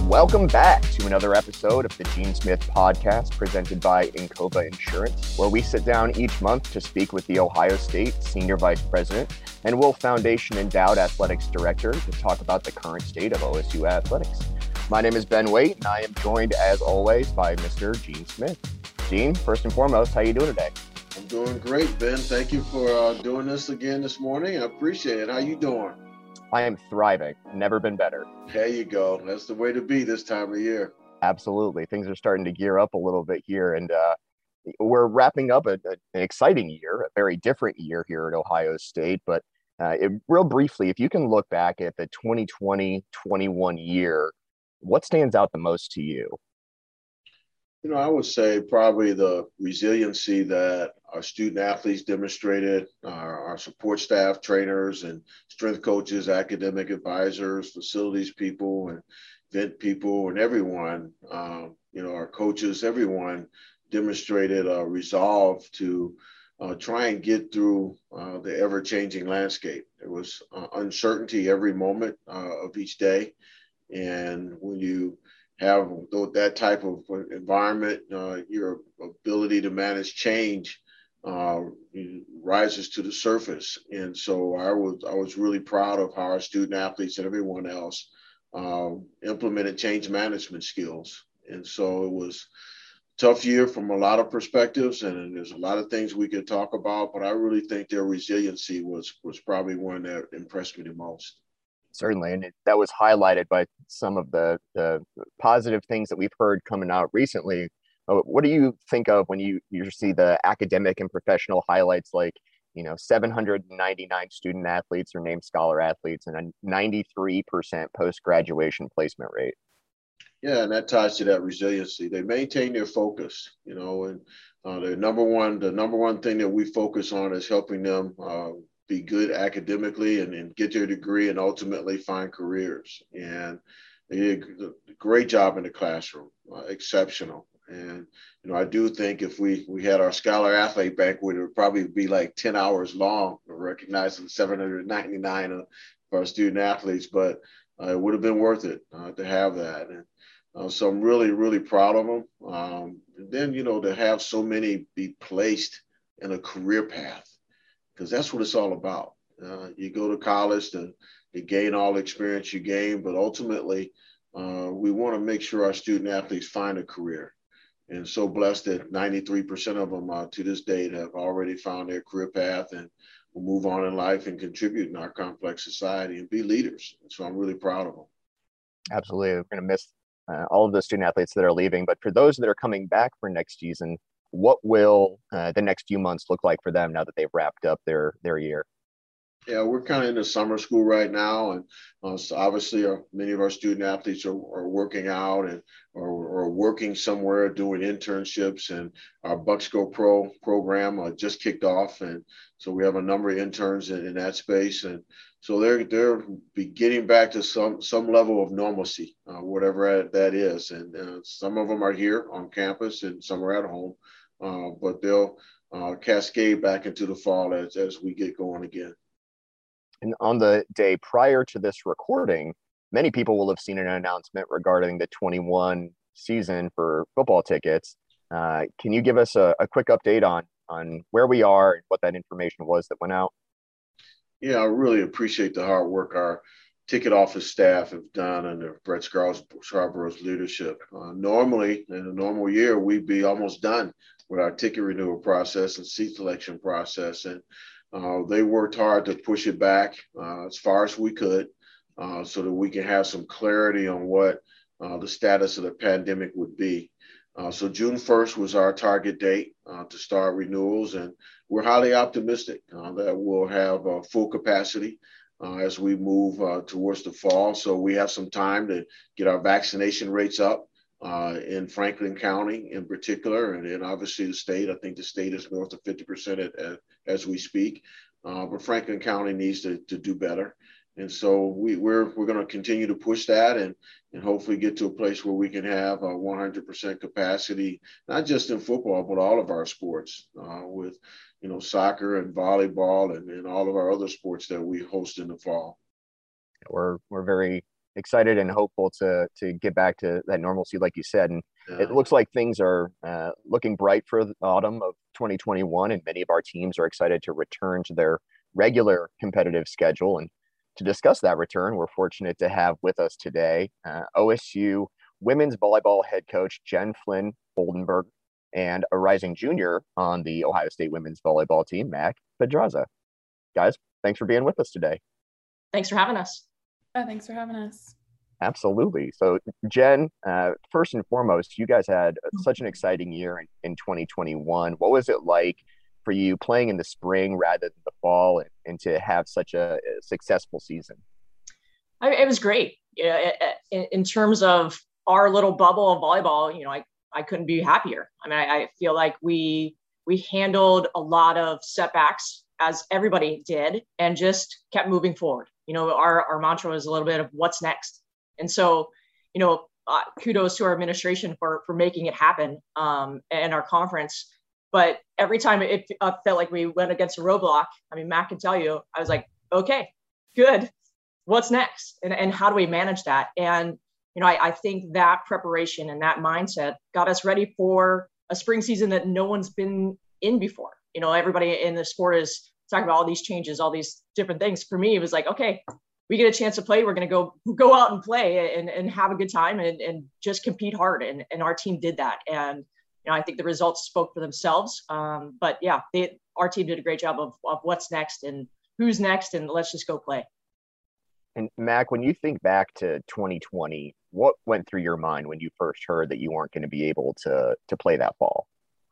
Welcome back to another episode of the Gene Smith Podcast presented by Encova Insurance, where we sit down each month to speak with the Ohio State Senior Vice President and Wolf Foundation Endowed Athletics Director to talk about the current state of OSU athletics. My name is Ben Waite, and I am joined, as always, by Mr. Gene Smith. Gene, first and foremost, how you doing today? I'm doing great, Ben. Thank you for doing this again this morning. I appreciate it. How you doing? I am thriving. Never been better. There you go. That's the way to be this time of year. Absolutely. Things are starting to gear up a little bit here, and we're wrapping up an exciting year, a very different year here at Ohio State. But real briefly, if you can look back at the 2020-21 year, what stands out the most to you? I would say probably the resiliency that our student athletes demonstrated, our support staff, trainers, and strength coaches, academic advisors, facilities people, and event people, and everyone, our coaches, everyone demonstrated a resolve to try and get through the ever-changing landscape. There was uncertainty every moment of each day. And when you have that type of environment, your ability to manage change rises to the surface. And so I was really proud of how our student athletes and everyone else implemented change management skills. And so it was a tough year from a lot of perspectives, and there's a lot of things we could talk about, but I really think their resiliency was probably one that impressed me the most. Certainly, and that was highlighted by some of the positive things that we've heard coming out recently. What do you think of when you see the academic and professional highlights, like 799 student athletes are named scholar athletes and a 93% post-graduation placement rate? Yeah, and that ties to that resiliency. They maintain their focus, and the number one thing that we focus on is helping them be good academically and get their degree and ultimately find careers. And they did a great job in the classroom, exceptional. And, I do think if we had our scholar athlete banquet, it would probably be like 10 hours long, recognizing 799 of our student athletes, but it would have been worth it to have that. And so I'm really, really proud of them. And then, to have so many be placed in a career path, because that's what it's all about. You go to college to gain all the experience you gain, but ultimately we want to make sure our student athletes find a career. And so blessed that 93% of them to this date have already found their career path and will move on in life and contribute in our complex society and be leaders. And so I'm really proud of them. Absolutely. We're going to miss all of the student athletes that are leaving, but for those that are coming back for next season, what will the next few months look like for them now that they've wrapped up their year? Yeah, we're kind of in the summer school right now, and so obviously many of our student athletes are working out and or working somewhere, doing internships, and our Bucks Go Pro program just kicked off, and so we have a number of interns in that space, and so they're getting back to some level of normalcy, whatever that is, and some of them are here on campus and some are at home, but they'll cascade back into the fall as we get going again. And on the day prior to this recording, many people will have seen an announcement regarding the 21 season for football tickets. Can you give us a quick update on where we are and what that information was that went out? Yeah, I really appreciate the hard work our ticket office staff have done under Brett Scarborough's leadership. Normally, in a normal year, we'd be almost done with our ticket renewal process and seat selection process. And they worked hard to push it back as far as we could so that we can have some clarity on what the status of the pandemic would be. So June 1st was our target date to start renewals, and we're highly optimistic that we'll have full capacity as we move towards the fall. So we have some time to get our vaccination rates up in Franklin County in particular, and then obviously the state. I think the state is north of 50% as we speak, but Franklin County needs to do better. And so we're going to continue to push that and hopefully get to a place where we can have 100% capacity, not just in football, but all of our sports with, soccer and volleyball and all of our other sports that we host in the fall. We're very excited and hopeful to get back to that normalcy, like you said. And it Yeah. looks like things are looking bright for the autumn of 2021, and many of our teams are excited to return to their regular competitive schedule. And to discuss that return, we're fortunate to have with us today OSU women's volleyball head coach Jen Flynn Oldenburg and a rising junior on the Ohio State women's volleyball team, Mac Pedraza. Guys, thanks for being with us today. Thanks for having us. Thanks for having us. Absolutely. So, Jen, first and foremost, you guys had such an exciting year in 2021. What was it like for you playing in the spring rather than the fall, and to have such a successful season? It was great. In terms of our little bubble of volleyball, I couldn't be happier. I mean, I feel like we handled a lot of setbacks, as everybody did, and just kept moving forward. Our mantra was a little bit of what's next. And so, kudos to our administration for making it happen, and our conference. But every time it felt like we went against a roadblock, I mean, Matt can tell you, I was like, okay, good. What's next? And how do we manage that? And, I think that preparation and that mindset got us ready for a spring season that no one's been in before. Everybody in the sport is talking about all these changes, all these different things. For me, it was like, okay, we get a chance to play. We're going to go out and play and have a good time and just compete hard. And our team did that. And, I think the results spoke for themselves. But yeah, our team did a great job of what's next and who's next, and let's just go play. And Mac, when you think back to 2020, what went through your mind when you first heard that you weren't going to be able to play that fall?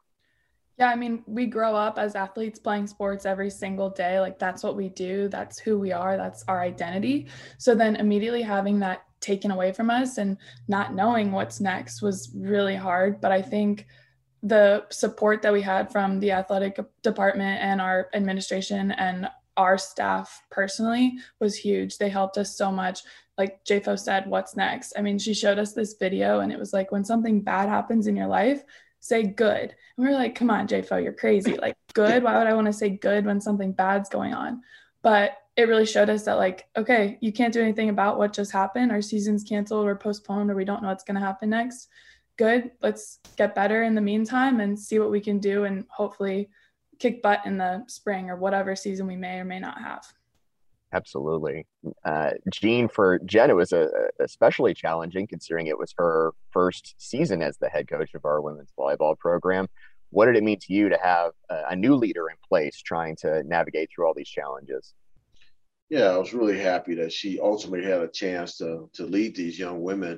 Yeah, I mean, we grow up as athletes playing sports every single day. Like, that's what we do. That's who we are. That's our identity. So then immediately having that taken away from us and not knowing what's next was really hard. But I think the support that we had from the athletic department and our administration and our staff personally was huge. They helped us so much. Like JFO said, what's next? I mean, she showed us this video and it was like, when something bad happens in your life, say good. And we were like, come on, JFO, you're crazy. Like, good? Why would I want to say good when something bad's going on? But it really showed us that, like, okay, you can't do anything about what just happened. Our season's canceled or postponed, or we don't know what's going to happen next. Good. Let's get better in the meantime and see what we can do and hopefully kick butt in the spring or whatever season we may or may not have. Absolutely. Jean, for Jen, it was especially challenging considering it was her first season as the head coach of our women's volleyball program. What did it mean to you to have a new leader in place trying to navigate through all these challenges? Yeah, I was really happy that she ultimately had a chance to lead these young women,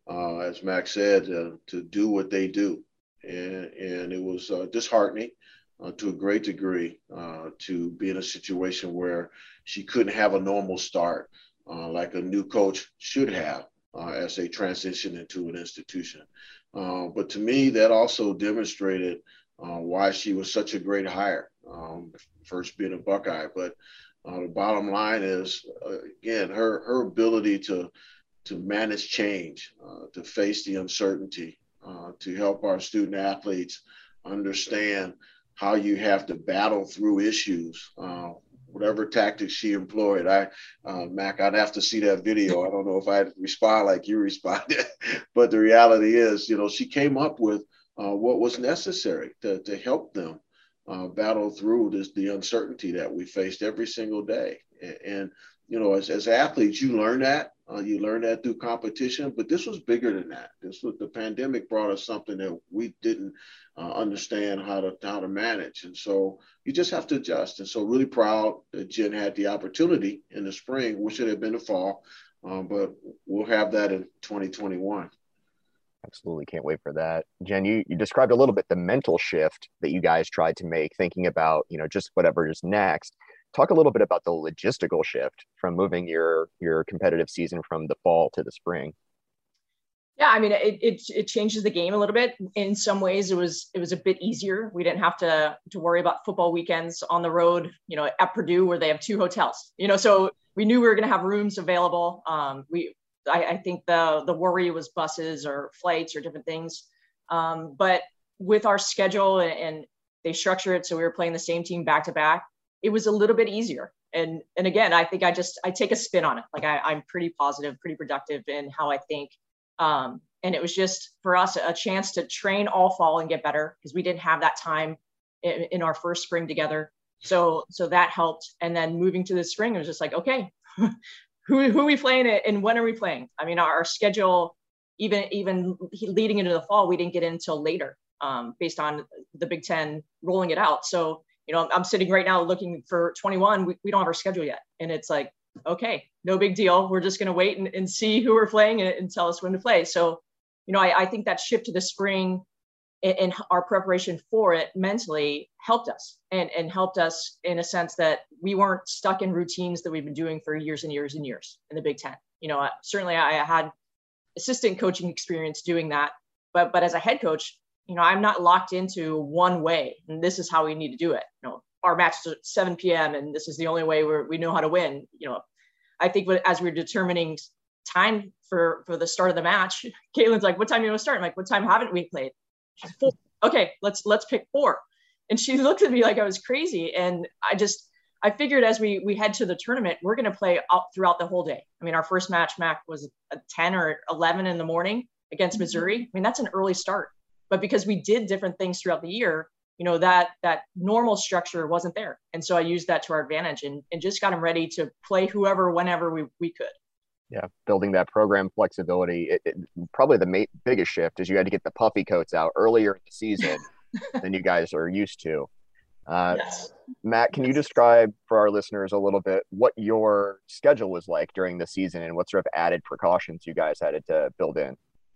as Max said, to do what they do. And it was disheartening to a great degree to be in a situation where she couldn't have a normal start like a new coach should have as they transition into an institution. But to me, that also demonstrated why she was such a great hire, first being a Buckeye. But the bottom line is, again, her ability to manage change, to face the uncertainty, to help our student athletes understand how you have to battle through issues, whatever tactics she employed. Mac, I'd have to see that video. I don't know if I'd respond like you responded, but the reality is, she came up with what was necessary to help them battle through the uncertainty that we faced every single day. And as athletes, you learn that. You learn that through competition, but this was bigger than that. The pandemic brought us something that we didn't understand how to manage, and so you just have to adjust. And so, really proud that Jen had the opportunity in the spring. Wish it had been the fall, but we'll have that in 2021. Absolutely, can't wait for that. Jen, you described a little bit the mental shift that you guys tried to make, thinking about just whatever is next. Talk a little bit about the logistical shift from moving your competitive season from the fall to the spring. Yeah, I mean, it changes the game a little bit. In some ways, it was a bit easier. We didn't have to worry about football weekends on the road, at Purdue where they have 2 hotels. So we knew we were going to have rooms available. I think the worry was buses or flights or different things. But with our schedule and they structure it so we were playing the same team back to back, it was a little bit easier. And again, I think I take a spin on it. Like I'm pretty positive, pretty productive in how I think. And it was just for us a chance to train all fall and get better because we didn't have that time in our first spring together. So that helped. And then moving to the spring, it was just like, okay, who are we playing and when are we playing? I mean, our schedule, even leading into the fall, we didn't get in until later, based on the Big Ten rolling it out. So, I'm sitting right now looking for 21. We don't have our schedule yet. And it's like, okay, no big deal. We're just going to wait and see who we're playing and tell us when to play. So, I think that shift to the spring and our preparation for it mentally helped us and helped us in a sense that we weren't stuck in routines that we've been doing for years and years and years in the Big Ten. Certainly I had assistant coaching experience doing that, but as a head coach, I'm not locked into one way and this is how we need to do it. Our match is at 7 p.m. and this is the only way we know how to win. I think as we're determining time for the start of the match, Caitlin's like, what time do you want to start? I'm like, what time haven't we played? She's 4. Okay, let's pick 4. And she looked at me like I was crazy. And I figured as we head to the tournament, we're going to play out throughout the whole day. I mean, our first match, Mac, was at 10 or 11 in the morning against Missouri. I mean, that's an early start. But because we did different things throughout the year, that normal structure wasn't there. And so I used that to our advantage and just got them ready to play whoever, whenever we could. Yeah, building that program flexibility. Probably the biggest shift is you had to get the puffy coats out earlier in the season than you guys are used to. Yes. Matt, can you describe for our listeners a little bit what your schedule was like during the season and what sort of added precautions you guys had to build in?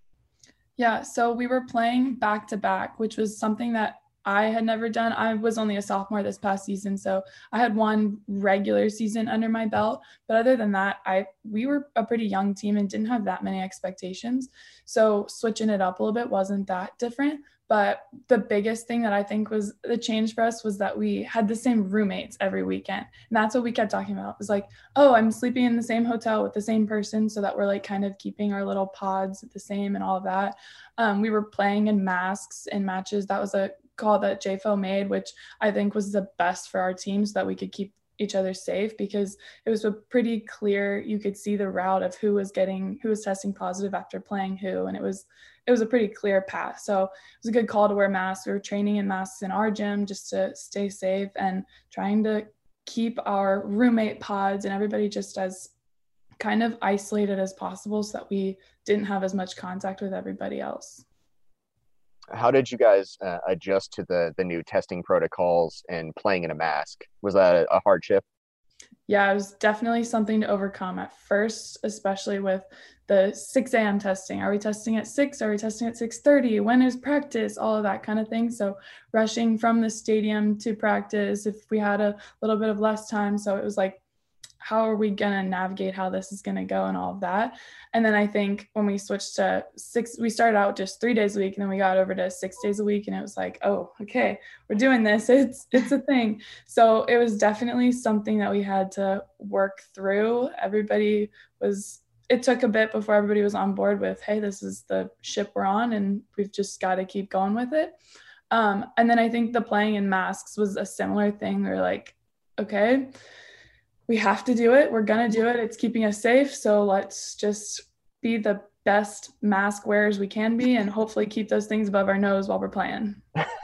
Yeah, so we were playing back to back, which was something that I had never done. I was only a sophomore this past season, so I had one regular season under my belt. But other than that, we were a pretty young team and didn't have that many expectations. So switching it up a little bit wasn't that different. But the biggest thing that I think was the change for us was that we had the same roommates every weekend. And that's what we kept talking about. It was like, oh, I'm sleeping in the same hotel with the same person so that we're like kind of keeping our little pods the same and all of that. We were playing in masks in matches. That was a call that JFO made, which I think was the best for our team so that we could keep each other safe because it was a pretty clear, you could see the route of who was testing positive after playing who. And it was a pretty clear path. So it was a good call to wear masks. We were training in masks in our gym just to stay safe and trying to keep our roommate pods and everybody just as kind of isolated as possible so that we didn't have as much contact with everybody else. How did you guys adjust to the new testing protocols and playing in a mask? Was that a hardship? Yeah, it was definitely something to overcome at first, especially with the 6 a.m. testing. Are we testing at 6? Are we testing at 6:30? When is practice? All of that kind of thing. So rushing from the stadium to practice if we had a little bit of less time. So it was like, how are we going to navigate how this is going to go and all of that. And then I think when we switched to 6, we started out just 3 days a week and then we got over to 6 days a week and it was like, oh, okay, we're doing this. It's a thing. So it was definitely something that we had to work through. It took a bit before everybody was on board with, hey, this is the ship we're on and we've just got to keep going with it. And then I think the playing in masks was a similar thing. We're like, okay, we have to do it. We're going to do it. It's keeping us safe. So let's just be the best mask wearers we can be and hopefully keep those things above our nose while we're playing.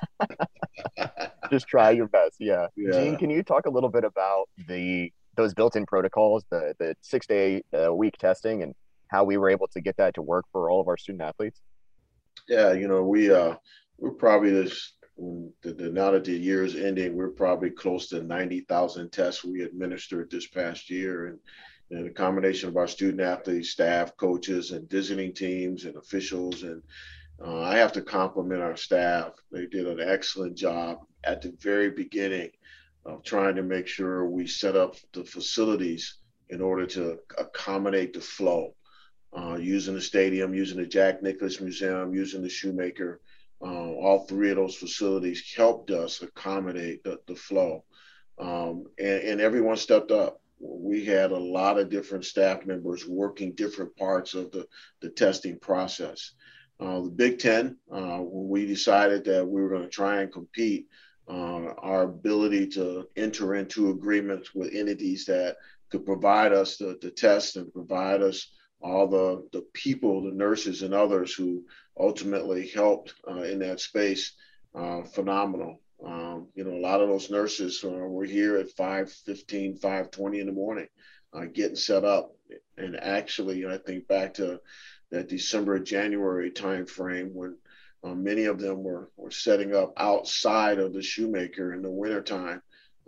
Just try your best. Yeah. Gene, can you talk a little bit about those built-in protocols, the 6-day week testing and how we were able to get that to work for all of our student athletes? Yeah, we're probably now that the year is ending, we're probably close to 90,000 tests we administered this past year. And a combination of our student athletes, staff, coaches, and visiting teams and officials. And I have to compliment our staff. They did an excellent job at the very beginning of trying to make sure we set up the facilities in order to accommodate the flow, using the stadium, using the Jack Nicklaus Museum, using the Shoemaker. All 3 of those facilities helped us accommodate the flow, and everyone stepped up. We had a lot of different staff members working different parts of the testing process. The Big Ten, when we decided that we were going to try and compete, our ability to enter into agreements with entities that could provide us the tests and provide us all the people, the nurses and others who ultimately helped in that space, phenomenal. A lot of those nurses were here at 5:15, 5:20 in the morning, getting set up. And actually, I think back to that December, January timeframe when many of them were setting up outside of the shoemaker in the wintertime.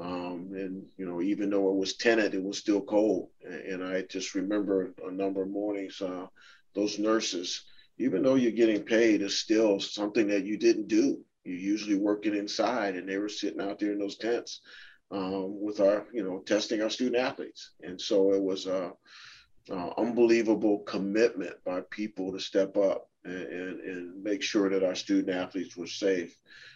And, even though it was tenant, it was still cold. And I just remember a number of mornings, those nurses, even though you're getting paid, is still something that you didn't do. You're usually working inside, and they were sitting out there in those tents with our, testing our student athletes. And so it was a unbelievable commitment by people to step up and make sure that our student athletes were safe.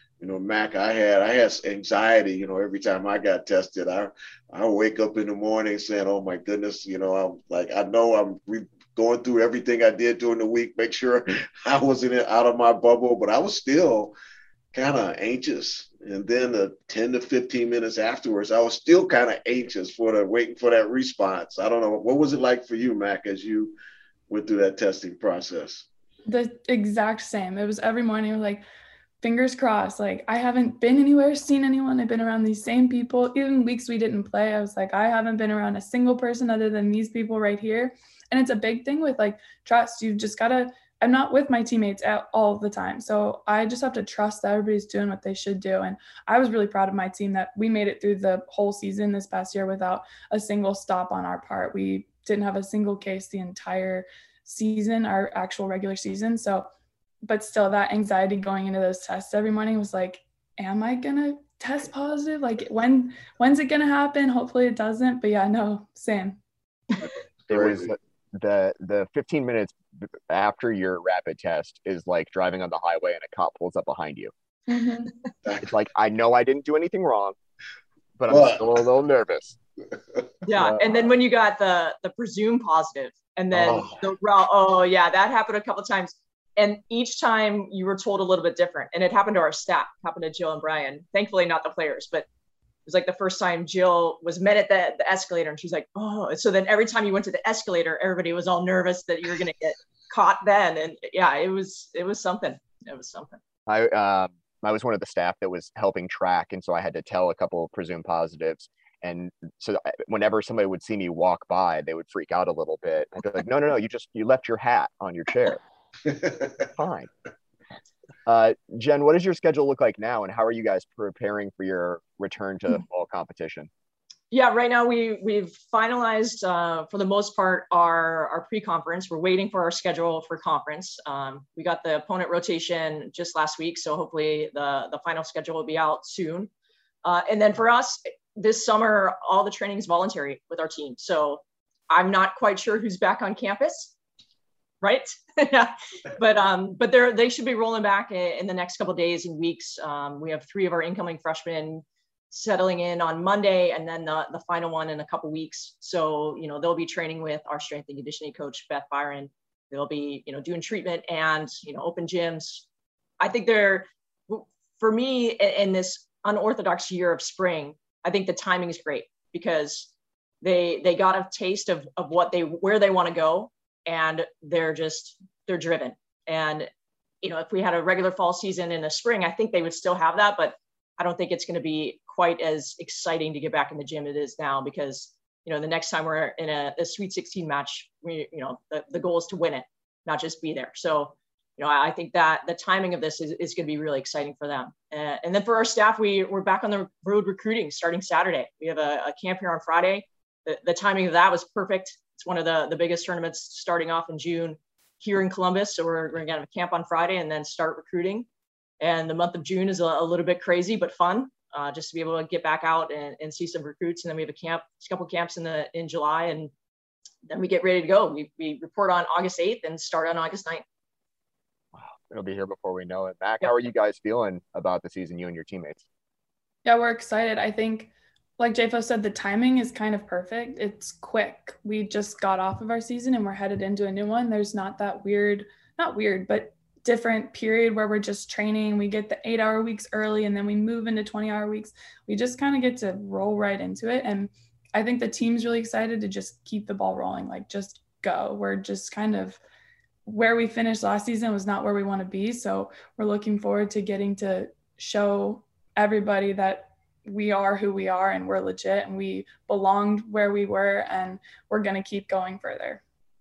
Mac, I had anxiety, every time I got tested. I wake up in the morning saying, oh my goodness, I'm like, I know I'm going through everything I did during the week, make sure I wasn't out of my bubble, but I was still kind of anxious. And then the 10 to 15 minutes afterwards, I was still kind of anxious waiting for that response. I don't know. What was it like for you, Mac, as you went through that testing process? The exact same. It was every morning, like, fingers crossed. Like, I haven't been anywhere, seen anyone. I've been around these same people. Even weeks we didn't play, I was like, I haven't been around a single person other than these people right here. And it's a big thing with, like, trust. You just got to, I'm not with my teammates all the time. So I just have to trust that everybody's doing what they should do. And I was really proud of my team that we made it through the whole season this past year without a single stop on our part. We didn't have a single case the entire season, our actual regular season. So, but still, that anxiety going into those tests every morning was like, am I going to test positive? Like, when's it going to happen? Hopefully it doesn't. But yeah, no, same. It was the 15 minutes after your rapid test is like driving on the highway and a cop pulls up behind you. Mm-hmm. It's like, I know I didn't do anything wrong, but I'm still a little nervous. Yeah. And then when you got the presumed positive and then that happened a couple of times. And each time you were told a little bit different. And it happened to our staff, happened to Jill and Brian, thankfully not the players, but it was like the first time Jill was met at the escalator and she's like, oh, so then every time you went to the escalator, everybody was all nervous that you were going to get caught then. And yeah, it was something. It was something. I was one of the staff that was helping track. And so I had to tell a couple of presumed positives. And so whenever somebody would see me walk by, they would freak out a little bit. I'd be like, no, you left your hat on your chair. Fine. Jen, what does your schedule look like now, and how are you guys preparing for your return to fall competition? Yeah, right now we've finalized for the most part our pre-conference. We're waiting for our schedule for conference. We got the opponent rotation just last week, so hopefully the final schedule will be out soon. And then for us this summer, all the training is voluntary with our team. So I'm not quite sure who's back on campus. Right. Yeah. But they should be rolling back in the next couple of days and weeks. We have 3 of our incoming freshmen settling in on Monday and then the final one in a couple of weeks. So, they'll be training with our strength and conditioning coach, Beth Byron. They'll be, doing treatment and, open gyms. I think for me in this unorthodox year of spring, I think the timing is great because they got a taste of where they want to go. And they're driven. And, if we had a regular fall season in the spring, I think they would still have that, but I don't think it's going to be quite as exciting to get back in the gym as it is now because, the next time we're in a Sweet 16 match, the goal is to win it, not just be there. So, I think that the timing of this is going to be really exciting for them. And then for our staff, we're back on the road recruiting starting Saturday. We have a camp here on Friday. The timing of that was perfect. It's one of the biggest tournaments starting off in June here in Columbus. So we're going to have a camp on Friday and then start recruiting. And the month of June is a little bit crazy, but fun just to be able to get back out and see some recruits. And then we have a couple camps in July, and then we get ready to go. We report on August 8th and start on August 9th. Wow. It'll be here before we know it. Mac, How are you guys feeling about the season, you and your teammates? Yeah, we're excited. I think, like JFO said, the timing is kind of perfect. It's quick. We just got off of our season and we're headed into a new one. There's not that not weird, but different period where we're just training. We get the 8-hour weeks early and then we move into 20-hour weeks. We just kind of get to roll right into it. And I think the team's really excited to just keep the ball rolling, like just go. We're just kind of where we finished last season was not where we want to be. So we're looking forward to getting to show everybody that we are who we are and we're legit and we belonged where we were and we're going to keep going further.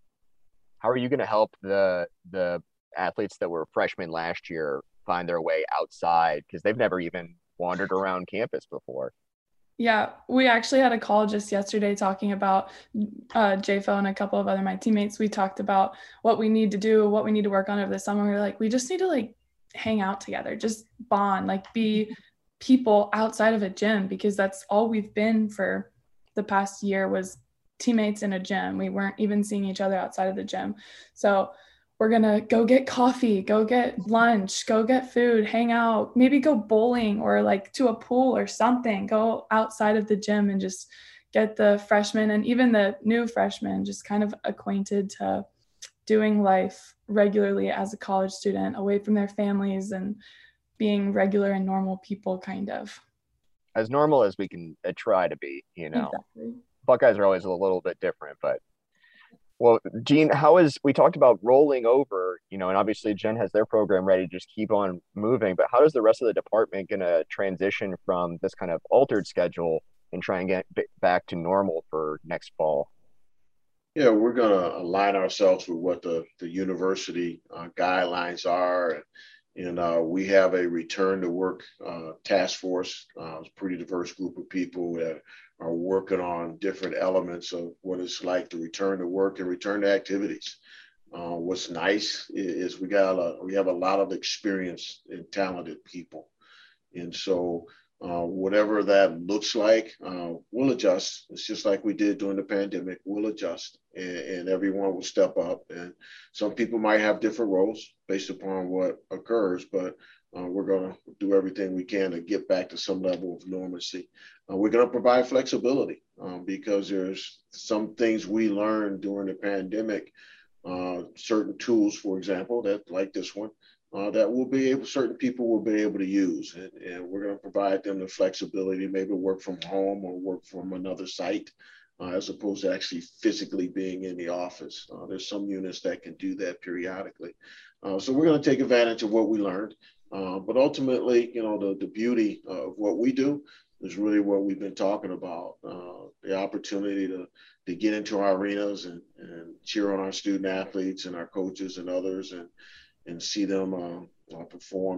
How are you going to help the athletes that were freshmen last year find their way outside? Because they've never even wandered around campus before. Yeah, we actually had a call just yesterday talking about JFO and a couple of other my teammates. We talked about what we need to do, what we need to work on over the summer. We're like, we just need to like hang out together, just bond, like be people outside of a gym, because that's all we've been for the past year was teammates in a gym. We weren't even seeing each other outside of the gym. So we're going to go get coffee, go get lunch, go get food, hang out, maybe go bowling or like to a pool or something, go outside of the gym and just get the freshmen and even the new freshmen just kind of acquainted to doing life regularly as a college student away from their families and being regular and normal people, kind of. As normal as we can try to be, you know. Exactly. Buckeyes are always a little bit different, but well, Jean, we talked about rolling over, you know, and obviously Jen has their program ready to just keep on moving, but how is the rest of the department going to transition from this kind of altered schedule and try and get back to normal for next fall? Yeah, we're going to align ourselves with what the university guidelines are. And we have a return to work task force. It's a pretty diverse group of people that are working on different elements of what it's like to return to work and return to activities. What's nice is we have a lot of experienced and talented people. And so whatever that looks like, we'll adjust. It's just like we did during the pandemic. We'll adjust and everyone will step up. And some people might have different roles based upon what occurs, but we're going to do everything we can to get back to some level of normalcy. We're going to provide flexibility because there's some things we learned during the pandemic, certain tools, for example, that like this one, that certain people will be able to use. And we're going to provide them the flexibility, maybe work from home or work from another site, as opposed to actually physically being in the office. There's some units that can do that periodically. So we're going to take advantage of what we learned. But ultimately, you know, the beauty of what we do is really what we've been talking about, the opportunity to get into our arenas and cheer on our student athletes and our coaches and others and see them perform.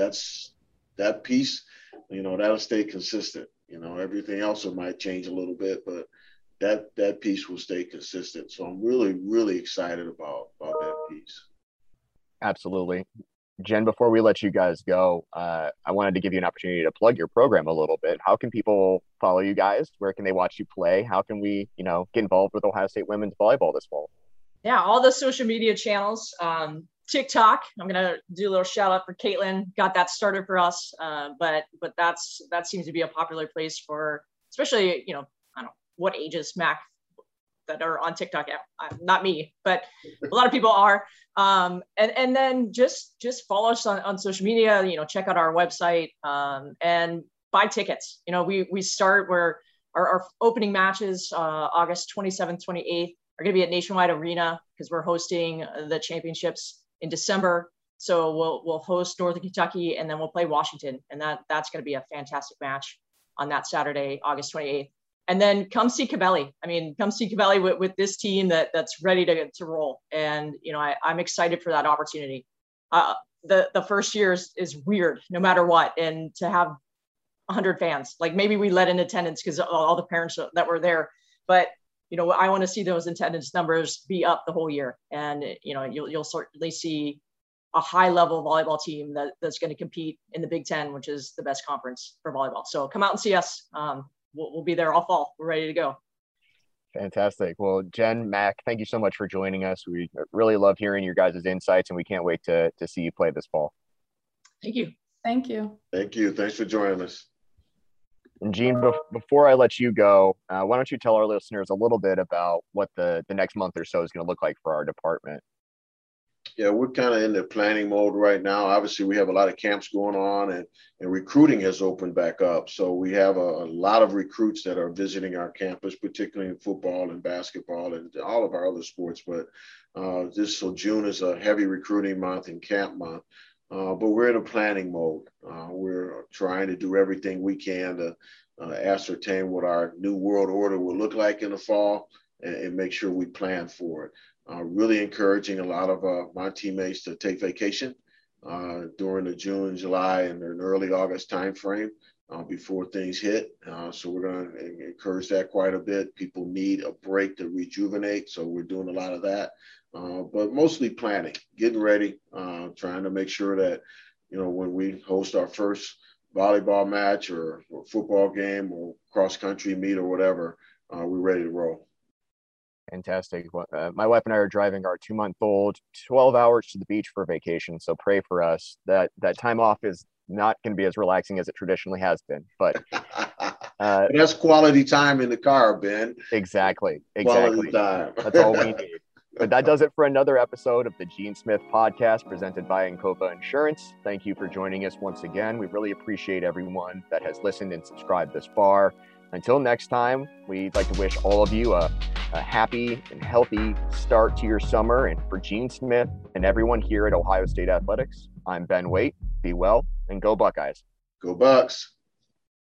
That piece, you know, that'll stay consistent. You know, everything else might change a little bit, but that piece will stay consistent. So I'm really, really excited about that piece. Absolutely. Jen, before we let you guys go, I wanted to give you an opportunity to plug your program a little bit. How can people follow you guys? Where can they watch you play? How can we, you know, get involved with Ohio State women's volleyball this fall? Yeah, all the social media channels. TikTok, I'm gonna do a little shout out for Caitlin. Got that started for us, but that seems to be a popular place for, especially, you know, I don't know what ages, Mac, that are on TikTok. Not me, but a lot of people are. And then just follow us on social media. You know, check out our website and buy tickets. You know, we start where our opening matches August 27th, 28th are going to be at Nationwide Arena because we're hosting the championships in December. So we'll host Northern Kentucky and then we'll play Washington. And that's going to be a fantastic match on that Saturday, August 28th. And then come see Cabelli. I mean, come see Cabelli with this team that's ready to roll. And, you know, I'm excited for that opportunity. The first year is weird no matter what. And to have 100 fans, like maybe we let in attendance because all the parents that were there, but you know, I want to see those attendance numbers be up the whole year. And, you know, you'll certainly see a high level volleyball team that's going to compete in the Big Ten, which is the best conference for volleyball. So come out and see us. We'll be there all fall. We're ready to go. Fantastic. Well, Jen, Mac, thank you so much for joining us. We really love hearing your guys' insights and we can't wait to see you play this fall. Thank you. Thank you. Thank you. Thanks for joining us. And Jean, before I let you go, why don't you tell our listeners a little bit about what the next month or so is going to look like for our department? Yeah, we're kind of in the planning mode right now. Obviously, we have a lot of camps going on, and recruiting has opened back up. So we have a lot of recruits that are visiting our campus, particularly in football and basketball and all of our other sports. But so June is a heavy recruiting month and camp month. But we're in a planning mode. We're trying to do everything we can to ascertain what our new world order will look like in the fall and make sure we plan for it. Really encouraging a lot of my teammates to take vacation during the June, July, and an early August timeframe before things hit. So we're going to encourage that quite a bit. People need a break to rejuvenate, so we're doing a lot of that. But mostly planning, getting ready, trying to make sure that, when we host our first volleyball match or football game or cross country meet or whatever, we're ready to roll. Fantastic. My wife and I are driving our 2-month-old 12 hours to the beach for vacation. So pray for us. That time off is not going to be as relaxing as it traditionally has been. But that's quality time in the car, Ben. Exactly. Quality time. That's all we need. But that does it for another episode of the Gene Smith Podcast presented by Encova Insurance. Thank you for joining us once again. We really appreciate everyone that has listened and subscribed this far. Until next time, we'd like to wish all of you a happy and healthy start to your summer. And for Gene Smith and everyone here at Ohio State Athletics, I'm Ben Waite. Be well and go Buckeyes. Go Bucks.